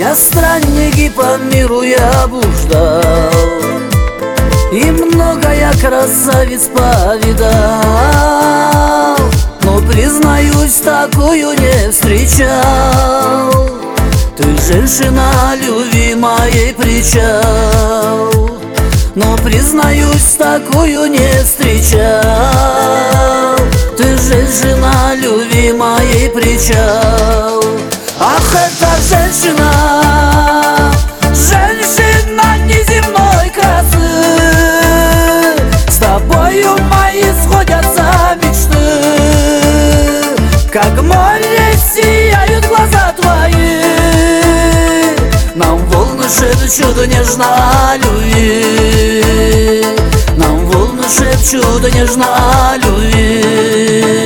Я странник и по миру я блуждал, и много я красавиц повидал, но, признаюсь, такую не встречал. Ты женщина любви моей причал, но, признаюсь, такую не встречал. Ты женщина любви моей причал. Ах, эта женщина, женщина неземной красы, с тобою мои сходятся мечты. Как море сияют глаза твои, нам волны шепчут нежно о любви, нам волны шепчут нежно о любви.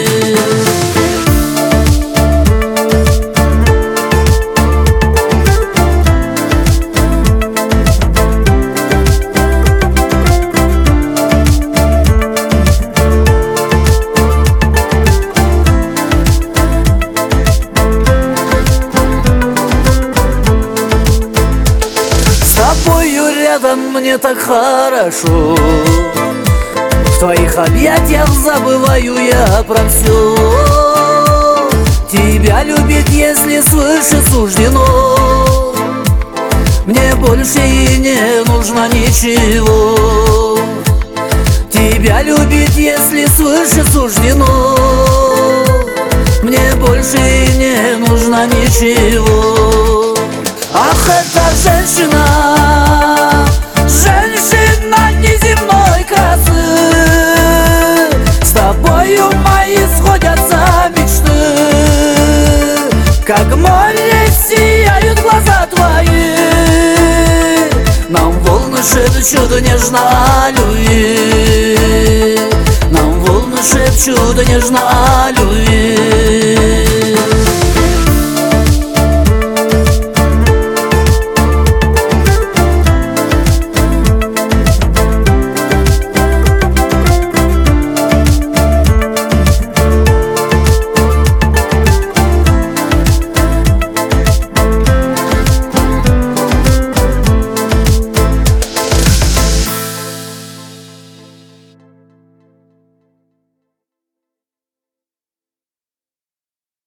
Рядом мне так хорошо, в твоих объятиях забываю я про все. Тебя любить, если свыше суждено, мне больше и не нужно ничего. Тебя любить, если свыше суждено, мне больше и не нужно ничего. Ах, эта женщина, женщина неземной красы, с тобою мои сходятся мечты. Как море сияют глаза твои, нам волны шепчут нежно о любви, нам волны шепчут нежно о любви.